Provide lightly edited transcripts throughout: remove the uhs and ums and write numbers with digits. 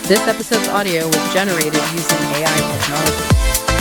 This episode's audio was generated using AI technology.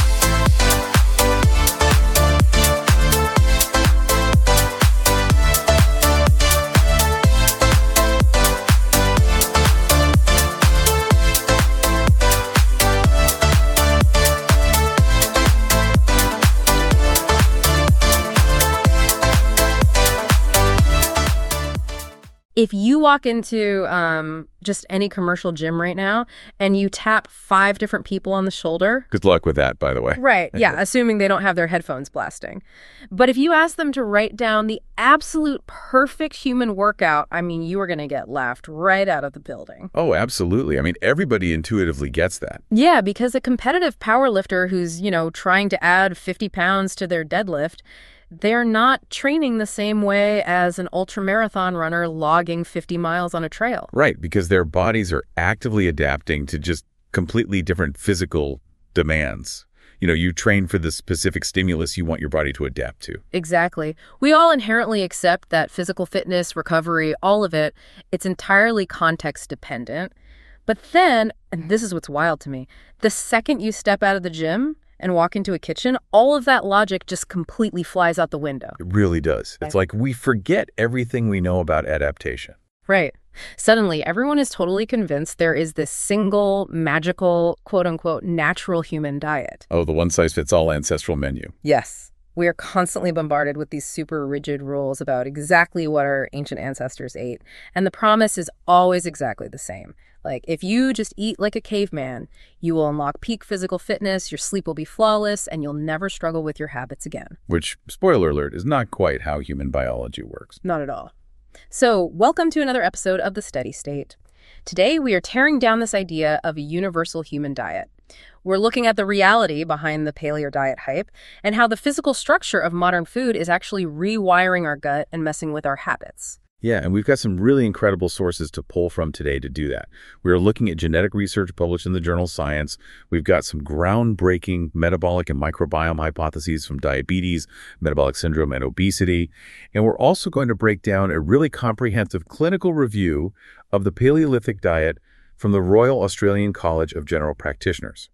If you walk into just any commercial gym right now and you tap 5 different people on the shoulder. Good luck with that, by the way. Right. Yeah. Assuming they don't have their headphones blasting. But if you ask them to write down the absolute perfect human workout, I mean, you are going to get laughed right out of the building. Oh, absolutely. I mean, everybody intuitively gets that. Yeah, because a competitive powerlifter who's, trying to add 50 pounds to their deadlift, they're not training the same way as an ultramarathon runner logging 50 miles on a trail. Right, because their bodies are actively adapting to just completely different physical demands. You train for the specific stimulus you want your body to adapt to. Exactly. We all inherently accept that physical fitness, recovery, all of it, it's entirely context dependent. But then, and this is what's wild to me, the second you step out of the gym and walk into a kitchen, all of that logic just completely flies out the window. It really does. It's like we forget everything we know about adaptation. Right. Suddenly, everyone is totally convinced there is this single, magical, quote-unquote, natural human diet. Oh, the one-size-fits-all ancestral menu. Yes. We are constantly bombarded with these super rigid rules about exactly what our ancient ancestors ate. And the promise is always exactly the same. Like, if you just eat like a caveman, you will unlock peak physical fitness, your sleep will be flawless, and you'll never struggle with your habits again. Which, spoiler alert, is not quite how human biology works. Not at all. So, welcome to another episode of The Steady State. Today, we are tearing down this idea of a universal human diet. We're looking at the reality behind the paleo diet hype and how the physical structure of modern food is actually rewiring our gut and messing with our habits. Yeah, and we've got some really incredible sources to pull from today to do that. We're looking at genetic research published in the journal Science. We've got some groundbreaking metabolic and microbiome hypotheses from diabetes, metabolic syndrome, and obesity. And we're also going to break down a really comprehensive clinical review of the Paleolithic diet from the Royal Australian College of General Practitioners.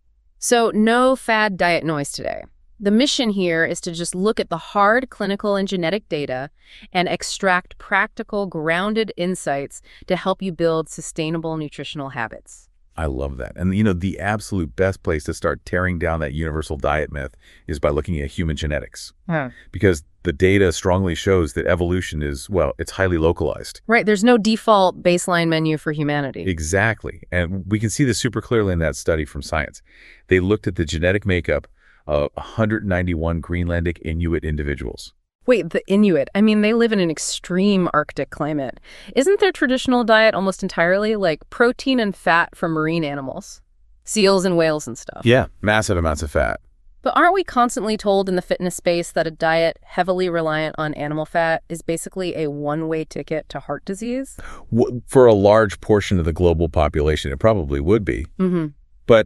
So no fad diet noise today. The mission here is to just look at the hard clinical and genetic data and extract practical, grounded insights to help you build sustainable nutritional habits. I love that. And, the absolute best place to start tearing down that universal diet myth is by looking at human genetics. Because the data strongly shows that evolution is, it's highly localized. Right. There's no default baseline menu for humanity. Exactly. And we can see this super clearly in that study from Science. They looked at the genetic makeup of 191 Greenlandic Inuit individuals. Wait, the Inuit. I mean, they live in an extreme Arctic climate. Isn't their traditional diet almost entirely like protein and fat from marine animals? Seals and whales and stuff. Yeah, massive amounts of fat. But aren't we constantly told in the fitness space that a diet heavily reliant on animal fat is basically a one-way ticket to heart disease? For a large portion of the global population, it probably would be. Mm-hmm. But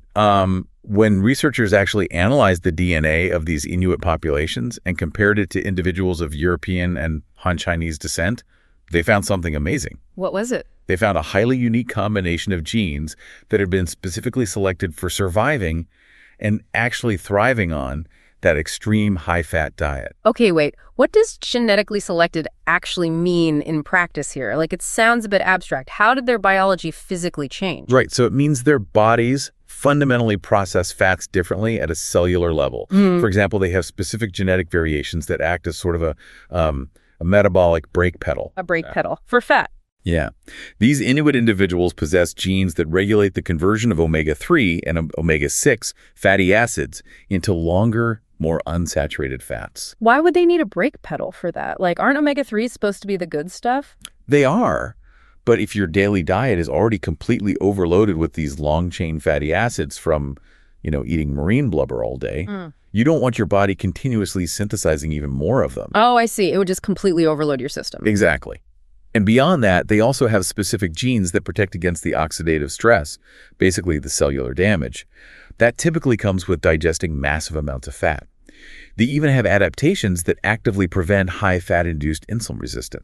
when researchers actually analyzed the DNA of these Inuit populations and compared it to individuals of European and Han Chinese descent, they found something amazing. What was it? They found a highly unique combination of genes that had been specifically selected for surviving and actually thriving on that extreme high-fat diet. Okay, wait. What does genetically selected actually mean in practice here? Like, it sounds a bit abstract. How did their biology physically change? Right. So it means their bodies fundamentally process fats differently at a cellular level. For example, they have specific genetic variations that act as sort of a metabolic brake pedal. A brake pedal for fat. Yeah. These Inuit individuals possess genes that regulate the conversion of omega-3 and omega-6 fatty acids into longer, more unsaturated fats. Why would they need a brake pedal for that? Like, aren't omega-3s supposed to be the good stuff? They are. But if your daily diet is already completely overloaded with these long-chain fatty acids from, eating marine blubber all day, you don't want your body continuously synthesizing even more of them. Oh, I see. It would just completely overload your system. Exactly. And beyond that, they also have specific genes that protect against the oxidative stress, basically the cellular damage. That typically comes with digesting massive amounts of fat. They even have adaptations that actively prevent high fat-induced insulin resistance.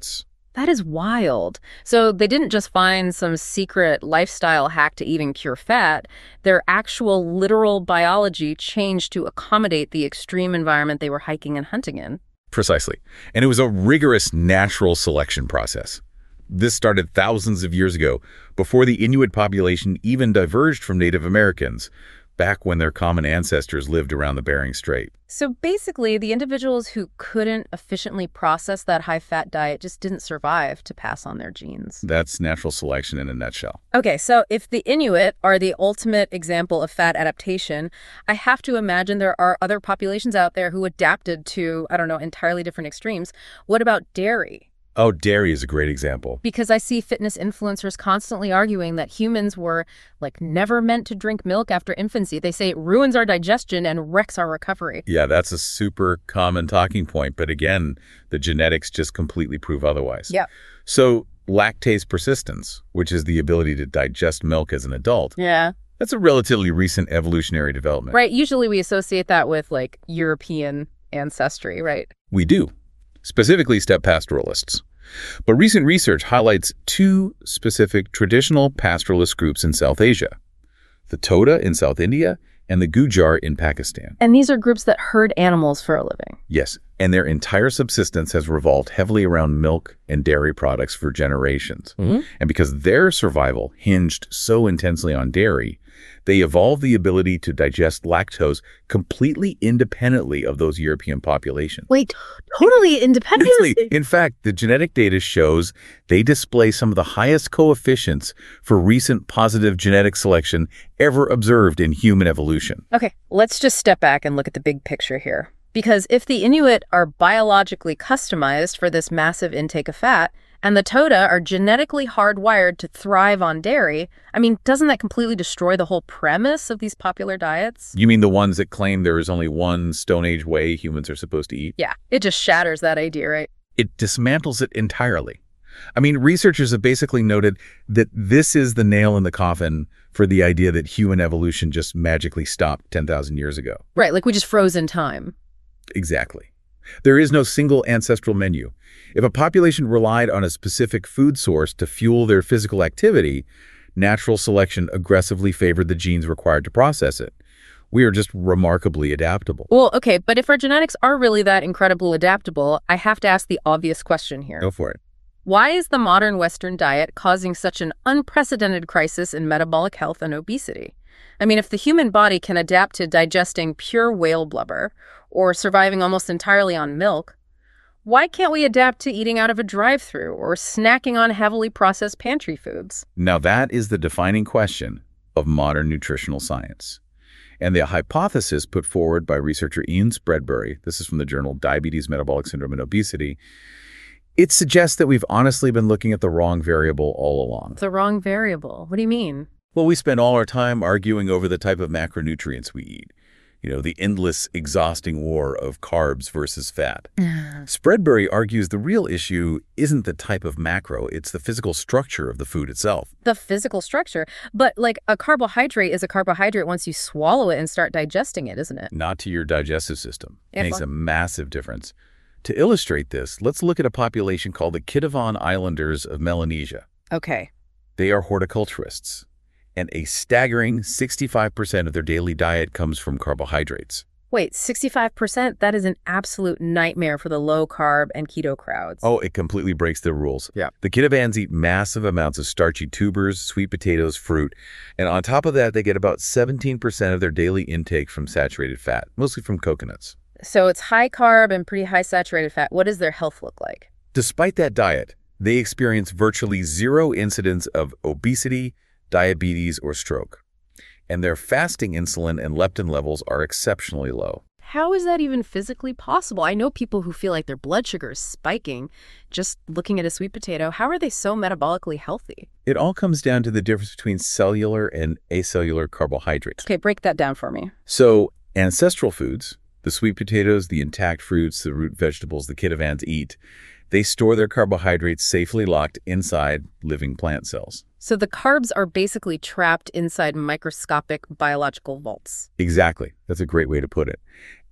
That is wild. So they didn't just find some secret lifestyle hack to even cure fat. Their actual literal biology changed to accommodate the extreme environment they were hiking and hunting in. Precisely. And it was a rigorous natural selection process. This started thousands of years ago, before the Inuit population even diverged from Native Americans, back when their common ancestors lived around the Bering Strait. So basically, the individuals who couldn't efficiently process that high-fat diet just didn't survive to pass on their genes. That's natural selection in a nutshell. Okay, so if the Inuit are the ultimate example of fat adaptation, I have to imagine there are other populations out there who adapted to, I don't know, entirely different extremes. What about dairy? Oh, dairy is a great example. Because I see fitness influencers constantly arguing that humans were, never meant to drink milk after infancy. They say it ruins our digestion and wrecks our recovery. Yeah, that's a super common talking point. But again, the genetics just completely prove otherwise. Yeah. So lactase persistence, which is the ability to digest milk as an adult, Yeah. that's a relatively recent evolutionary development. Right. Usually we associate that with, European ancestry, right? We do, specifically steppe pastoralists. But recent research highlights two specific traditional pastoralist groups in South Asia, the Toda in South India and the Gujar in Pakistan. And these are groups that herd animals for a living. Yes, and their entire subsistence has revolved heavily around milk and dairy products for generations. Mm-hmm. And because their survival hinged so intensely on dairy, they evolved the ability to digest lactose completely independently of those European populations. Wait, totally independently? In fact, the genetic data shows they display some of the highest coefficients for recent positive genetic selection ever observed in human evolution. Okay, let's just step back and look at the big picture here. Because if the Inuit are biologically customized for this massive intake of fat, and the Toda are genetically hardwired to thrive on dairy, doesn't that completely destroy the whole premise of these popular diets? You mean the ones that claim there is only one Stone Age way humans are supposed to eat? Yeah, it just shatters that idea, right? It dismantles it entirely. Researchers have basically noted that this is the nail in the coffin for the idea that human evolution just magically stopped 10,000 years ago. Right, we just froze in time. Exactly. There is no single ancestral menu. If a population relied on a specific food source to fuel their physical activity, natural selection aggressively favored the genes required to process it. We are just remarkably adaptable. Well, okay, but if our genetics are really that incredibly adaptable, I have to ask the obvious question here. Go for it. Why is the modern Western diet causing such an unprecedented crisis in metabolic health and obesity? If the human body can adapt to digesting pure whale blubber or surviving almost entirely on milk, why can't we adapt to eating out of a drive-thru or snacking on heavily processed pantry foods? Now that is the defining question of modern nutritional science. And the hypothesis put forward by researcher Ian Spreadbury, this is from the journal Diabetes, Metabolic Syndrome, and Obesity, it suggests that we've honestly been looking at the wrong variable all along. The wrong variable? What do you mean? Well, we spend all our time arguing over the type of macronutrients we eat. The endless, exhausting war of carbs versus fat. Spreadbury argues the real issue isn't the type of macro, it's the physical structure of the food itself. The physical structure? But, a carbohydrate is a carbohydrate once you swallow it and start digesting it, isn't it? Not to your digestive system. It Yeah, makes a massive difference. To illustrate this, let's look at a population called the Kitavan Islanders of Melanesia. Okay. They are horticulturists, and a staggering 65% of their daily diet comes from carbohydrates. Wait, 65%? That is an absolute nightmare for the low-carb and keto crowds. Oh, it completely breaks their rules. Yeah. The Kitavans eat massive amounts of starchy tubers, sweet potatoes, fruit, and on top of that, they get about 17% of their daily intake from saturated fat, mostly from coconuts. So it's high carb and pretty high saturated fat. What does their health look like? Despite that diet, they experience virtually zero incidence of obesity, diabetes, or stroke. And their fasting insulin and leptin levels are exceptionally low. How is that even physically possible? I know people who feel like their blood sugar is spiking just looking at a sweet potato. How are they so metabolically healthy? It all comes down to the difference between cellular and acellular carbohydrates. Okay, break that down for me. So ancestral foods, the sweet potatoes, the intact fruits, the root vegetables the Kitavans eat, they store their carbohydrates safely locked inside living plant cells. So the carbs are basically trapped inside microscopic biological vaults. Exactly. That's a great way to put it.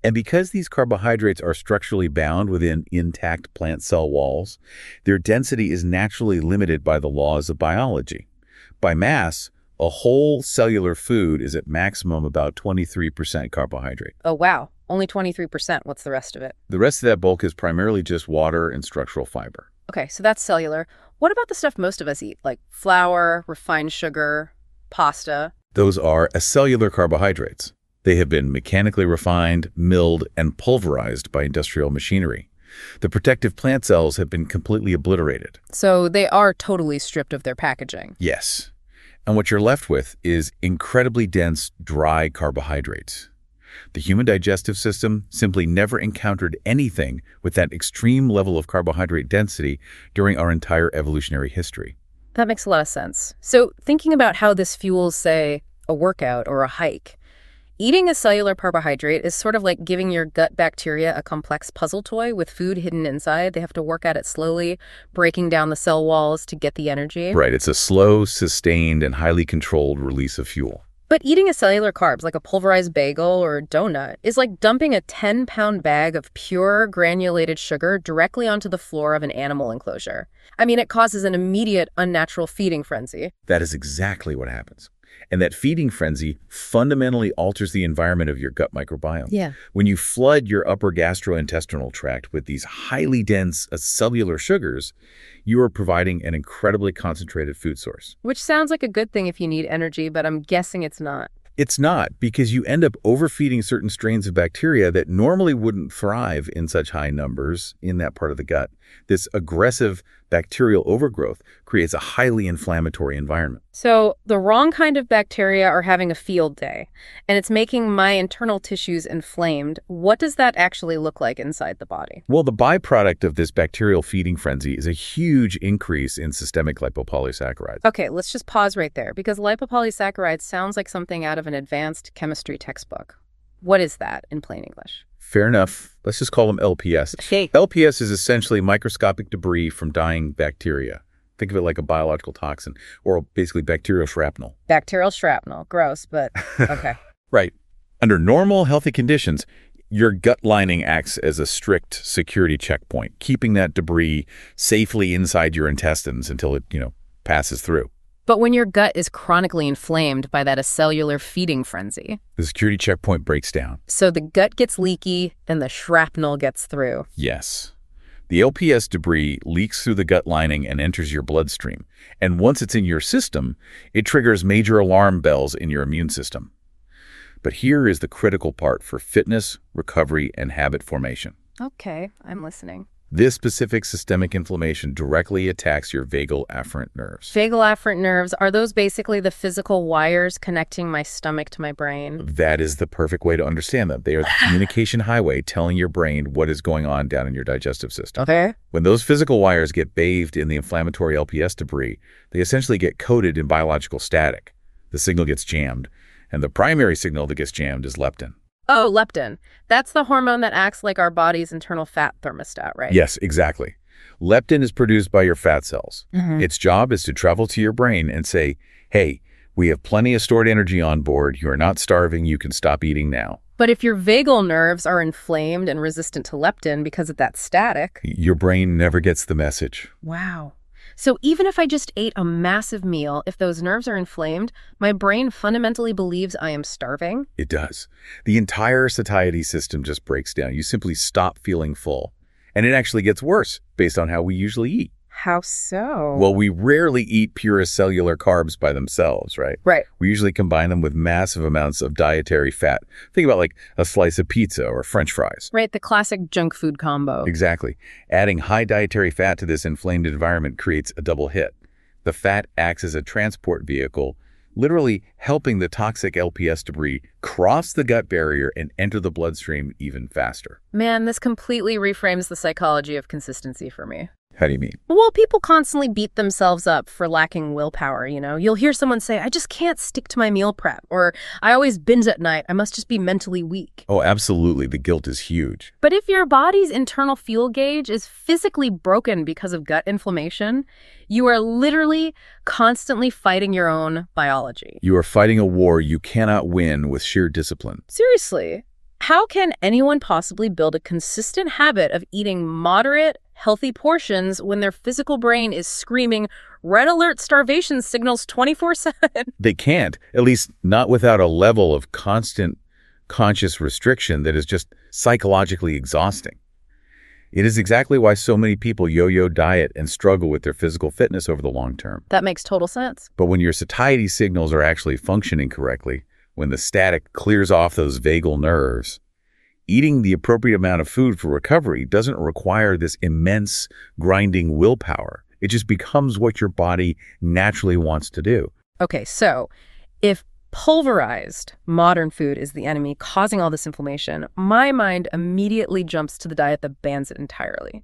And because these carbohydrates are structurally bound within intact plant cell walls, their density is naturally limited by the laws of biology. By mass, a whole cellular food is at maximum about 23% carbohydrate. Oh, wow. Only 23%. What's the rest of it? The rest of that bulk is primarily just water and structural fiber. Okay, so that's cellular. What about the stuff most of us eat, like flour, refined sugar, pasta? Those are acellular carbohydrates. They have been mechanically refined, milled, and pulverized by industrial machinery. The protective plant cells have been completely obliterated. So they are totally stripped of their packaging. Yes. And what you're left with is incredibly dense, dry carbohydrates. The human digestive system simply never encountered anything with that extreme level of carbohydrate density during our entire evolutionary history. That makes a lot of sense. So thinking about how this fuels, say, a workout or a hike, eating a cellular carbohydrate is sort of like giving your gut bacteria a complex puzzle toy with food hidden inside. They have to work at it slowly, breaking down the cell walls to get the energy. Right, it's a slow, sustained, and highly controlled release of fuel. But eating a cellular carbs like a pulverized bagel or a donut is like dumping a 10-pound bag of pure granulated sugar directly onto the floor of an animal enclosure. I mean, it causes an immediate unnatural feeding frenzy. That is exactly what happens. And that feeding frenzy fundamentally alters the environment of your gut microbiome. Yeah. When you flood your upper gastrointestinal tract with these highly dense cellular sugars, you are providing an incredibly concentrated food source. Which sounds like a good thing if you need energy, but I'm guessing it's not. It's not, because you end up overfeeding certain strains of bacteria that normally wouldn't thrive in such high numbers in that part of the gut. This aggressive bacterial overgrowth creates a highly inflammatory environment. So the wrong kind of bacteria are having a field day, and it's making my internal tissues inflamed. What does that actually look like inside the body? Well, the byproduct of this bacterial feeding frenzy is a huge increase in systemic lipopolysaccharides. Okay, let's just pause right there, because lipopolysaccharides sounds like something out of an advanced chemistry textbook. What is that in plain English? Fair enough. Let's just call them LPS. Hey. LPS is essentially microscopic debris from dying bacteria. Think of it like a biological toxin, or basically bacterial shrapnel. Bacterial shrapnel. Gross, but okay. Right. Under normal, healthy conditions, your gut lining acts as a strict security checkpoint, keeping that debris safely inside your intestines until it, passes through. But when your gut is chronically inflamed by that acellular feeding frenzy, The security checkpoint breaks down. so the gut gets leaky and the shrapnel gets through. Yes. The LPS debris leaks through the gut lining and enters your bloodstream. And once it's in your system, it triggers major alarm bells in your immune system. But here is the critical part for fitness, recovery, and habit formation. Okay, I'm listening. This specific systemic inflammation directly attacks your vagal afferent nerves. Vagal afferent nerves, are those basically the physical wires connecting my stomach to my brain? That is the perfect way to understand them. They are the communication highway telling your brain what is going on down in your digestive system. Okay. When those physical wires get bathed in the inflammatory LPS debris, they essentially get coated in biological static. The signal gets jammed, and the primary signal that gets jammed is leptin. Oh, leptin. That's the hormone that acts like our body's internal fat thermostat, right? Yes, exactly. Leptin is produced by your fat cells. Its job is to travel to your brain and say, hey, we have plenty of stored energy on board. You are not starving. You can stop eating now. But if your vagal nerves are inflamed and resistant to leptin because of that static... Your brain never gets the message. Wow. So even if I just ate a massive meal, if those nerves are inflamed, my brain fundamentally believes I am starving? It does. The entire satiety system just breaks down. You simply stop feeling full. And it actually gets worse based on how we usually eat. How so? Well, we rarely eat pure cellular carbs by themselves, right? Right. We usually combine them with massive amounts of dietary fat. Think about like a slice of pizza or French fries. Right, the classic junk food combo. Exactly. Adding high dietary fat to this inflamed environment creates a double hit. The fat acts as a transport vehicle, literally helping the toxic LPS debris cross the gut barrier and enter the bloodstream even faster. Man, this completely reframes the psychology of consistency for me. How do you mean? Well, people constantly beat themselves up for lacking willpower, You'll hear someone say, I just can't stick to my meal prep, or I always binge at night, I must just be mentally weak. Oh, absolutely. The guilt is huge. But if your body's internal fuel gauge is physically broken because of gut inflammation, you are literally constantly fighting your own biology. You are fighting a war you cannot win with sheer discipline. Seriously, How can anyone possibly build a consistent habit of eating moderate, healthy portions when their physical brain is screaming red alert starvation signals 24/7? They can't, at least not without a level of constant conscious restriction that is just psychologically exhausting. It is exactly why so many people yo-yo diet and struggle with their physical fitness over the long term. That makes total sense. But when your satiety signals are actually functioning correctly, when the static clears off those vagal nerves, eating the appropriate amount of food for recovery doesn't require this immense grinding willpower. It just becomes what your body naturally wants to do. Okay, so if pulverized modern food is the enemy causing all this inflammation, my mind immediately jumps to the diet that bans it entirely.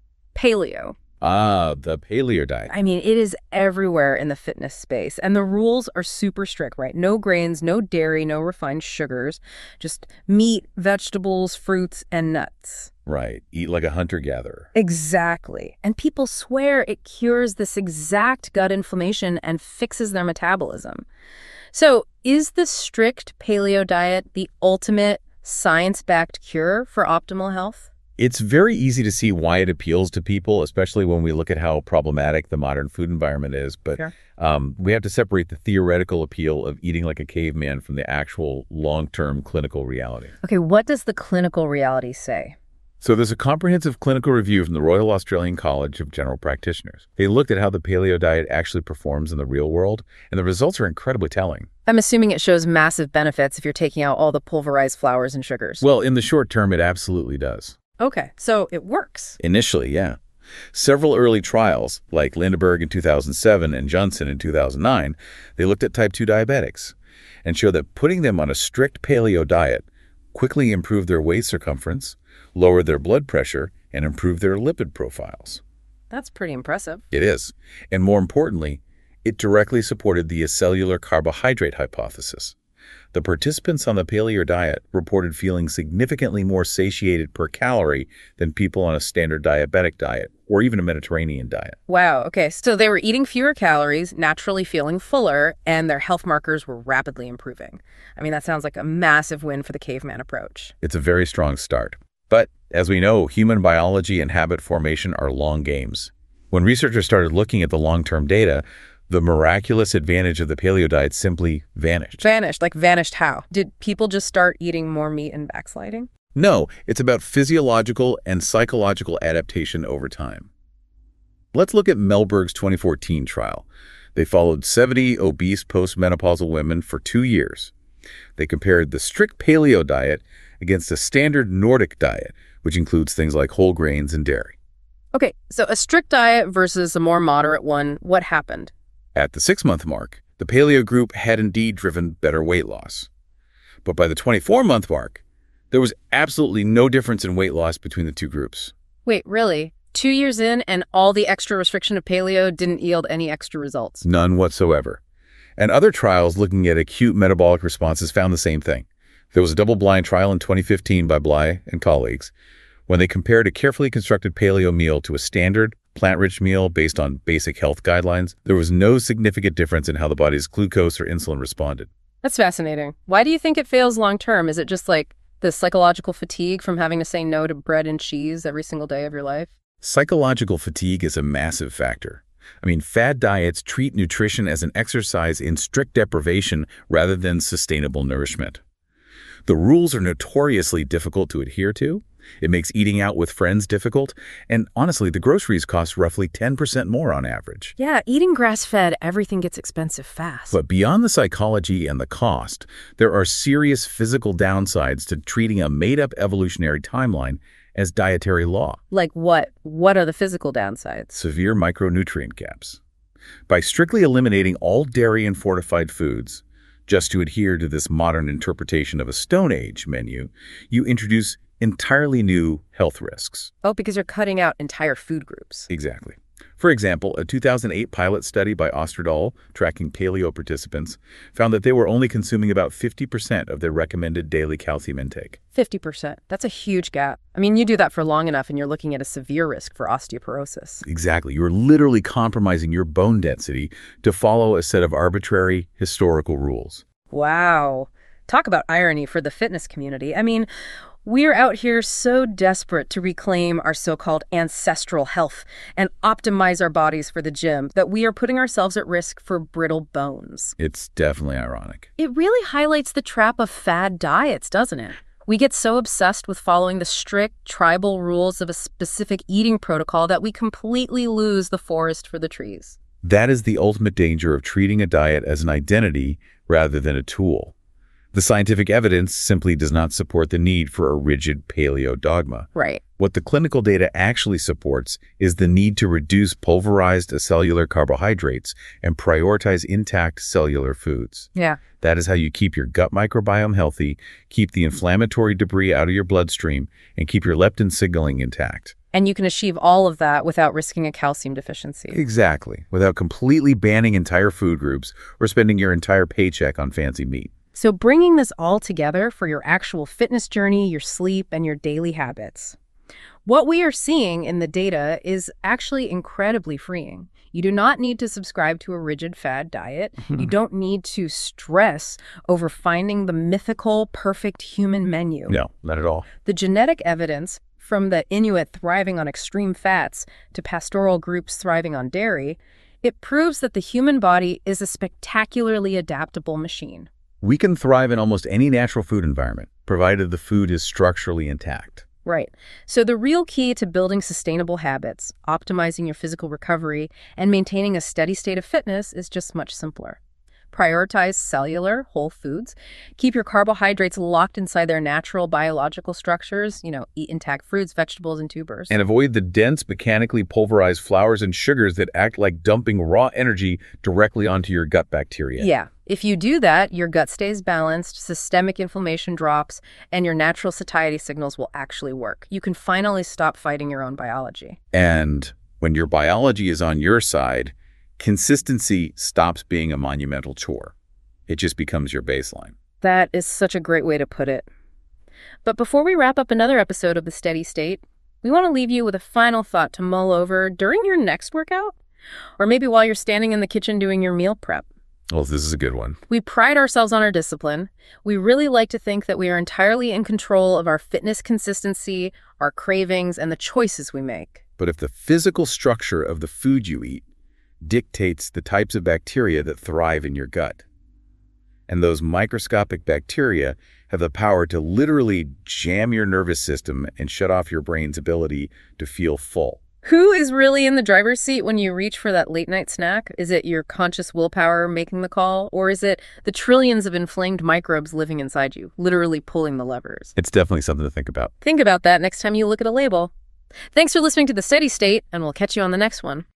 Paleo. Ah, the paleo diet. I mean, it is everywhere in the fitness space, and the rules are super strict, right? No grains, no dairy, no refined sugars, just meat, vegetables, fruits, and nuts. Right. Eat like a hunter-gatherer. Exactly. And people swear it cures this exact gut inflammation and fixes their metabolism. So, is the strict paleo diet the ultimate science-backed cure for optimal health? It's very easy to see why it appeals to people, especially when we look at how problematic the modern food environment is. But Sure. we have to separate the theoretical appeal of eating like a caveman from the actual long-term clinical reality. Okay, what does the clinical reality say? So there's a comprehensive clinical review from the Royal Australian College of General Practitioners. They looked at how the paleo diet actually performs in the real world, and the results are incredibly telling. I'm assuming it shows massive benefits if you're taking out all the pulverized flours and sugars. Well, in the short term, it absolutely does. Okay, so it works. Initially, yeah. Several early trials, like Lindeberg in 2007 and Johnson in 2009, they looked at type 2 diabetics and showed that putting them on a strict paleo diet quickly improved their waist circumference, lowered their blood pressure, and improved their lipid profiles. That's pretty impressive. It is. And more importantly, it directly supported the acellular carbohydrate hypothesis. The participants on the paleo diet reported feeling significantly more satiated per calorie than people on a standard diabetic diet or even a Mediterranean diet. Wow, okay, so they were eating fewer calories, naturally feeling fuller, and their health markers were rapidly improving. I mean, that sounds like a massive win for the caveman approach. It's a very strong start. But as we know, human biology and habit formation are long games. When researchers started looking at the long-term data, the miraculous advantage of the paleo diet simply vanished. Vanished? Like vanished how? Did people just start eating more meat and backsliding? No, it's about physiological and psychological adaptation over time. Let's look at Melberg's 2014 trial. They followed 70 obese postmenopausal women for 2 years. They compared the strict paleo diet against a standard Nordic diet, which includes things like whole grains and dairy. Okay, so a strict diet versus a more moderate one, what happened? At the 6-month mark, the paleo group had indeed driven better weight loss. But by the 24-month mark, there was absolutely no difference in weight loss between the two groups. Wait, really? 2 years in and all the extra restriction of paleo didn't yield any extra results? None whatsoever. And other trials looking at acute metabolic responses found the same thing. There was a double-blind trial in 2015 by Bly and colleagues when they compared a carefully constructed paleo meal to a standard plant-rich meal based on basic health guidelines. There was no significant difference in how the body's glucose or insulin responded. That's fascinating. Why do you think it fails long-term? Is it just like the psychological fatigue from having to say no to bread and cheese every single day of your life? Psychological fatigue is a massive factor. I mean, fad diets treat nutrition as an exercise in strict deprivation rather than sustainable nourishment. The rules are notoriously difficult to adhere to. It makes eating out with friends difficult, and honestly, the groceries cost roughly 10% more on average. Yeah, eating grass-fed, everything gets expensive fast. But beyond the psychology and the cost, there are serious physical downsides to treating a made-up evolutionary timeline as dietary law. Like what? What are the physical downsides? Severe micronutrient gaps. By strictly eliminating all dairy and fortified foods, just to adhere to this modern interpretation of a Stone Age menu, you introduce entirely new health risks. Oh, because you're cutting out entire food groups. Exactly. For example, a 2008 pilot study by Osterdahl tracking paleo participants found that they were only consuming about 50% of their recommended daily calcium intake. 50%. That's a huge gap. I mean, you do that for long enough and you're looking at a severe risk for osteoporosis. Exactly. You're literally compromising your bone density to follow a set of arbitrary historical rules. Wow. Talk about irony for the fitness community. I mean, we're out here so desperate to reclaim our so-called ancestral health and optimize our bodies for the gym that we are putting ourselves at risk for brittle bones. It's definitely ironic. It really highlights the trap of fad diets, doesn't it? We get so obsessed with following the strict tribal rules of a specific eating protocol that we completely lose the forest for the trees. That is the ultimate danger of treating a diet as an identity rather than a tool. The scientific evidence simply does not support the need for a rigid paleo dogma. Right. What the clinical data actually supports is the need to reduce pulverized cellular carbohydrates and prioritize intact cellular foods. Yeah. That is how you keep your gut microbiome healthy, keep the inflammatory debris out of your bloodstream, and keep your leptin signaling intact. And you can achieve all of that without risking a calcium deficiency. Exactly, without completely banning entire food groups or spending your entire paycheck on fancy meat. So bringing this all together for your actual fitness journey, your sleep, and your daily habits. What we are seeing in the data is actually incredibly freeing. You do not need to subscribe to a rigid fad diet. You don't need to stress over finding the mythical, perfect human menu. No, not at all. The genetic evidence, from the Inuit thriving on extreme fats to pastoral groups thriving on dairy, it proves that the human body is a spectacularly adaptable machine. We can thrive in almost any natural food environment, provided the food is structurally intact. Right. So the real key to building sustainable habits, optimizing your physical recovery, and maintaining a steady state of fitness is just much simpler. Prioritize cellular, whole foods. Keep your carbohydrates locked inside their natural biological structures. Eat intact fruits, vegetables, and tubers. And avoid the dense, mechanically pulverized flours and sugars that act like dumping raw energy directly onto your gut bacteria. Yeah. If you do that, your gut stays balanced, systemic inflammation drops, and your natural satiety signals will actually work. You can finally stop fighting your own biology. And when your biology is on your side, consistency stops being a monumental chore. It just becomes your baseline. That is such a great way to put it. But before we wrap up another episode of The Steady State, we want to leave you with a final thought to mull over during your next workout, or maybe while you're standing in the kitchen doing your meal prep. Well, this is a good one. We pride ourselves on our discipline. We really like to think that we are entirely in control of our fitness consistency, our cravings, and the choices we make. But if the physical structure of the food you eat dictates the types of bacteria that thrive in your gut, and those microscopic bacteria have the power to literally jam your nervous system and shut off your brain's ability to feel full. Who is really in the driver's seat when you reach for that late-night snack? Is it your conscious willpower making the call? Or is it the trillions of inflamed microbes living inside you, literally pulling the levers? It's definitely something to think about. Think about that next time you look at a label. Thanks for listening to The Steady State, and we'll catch you on the next one.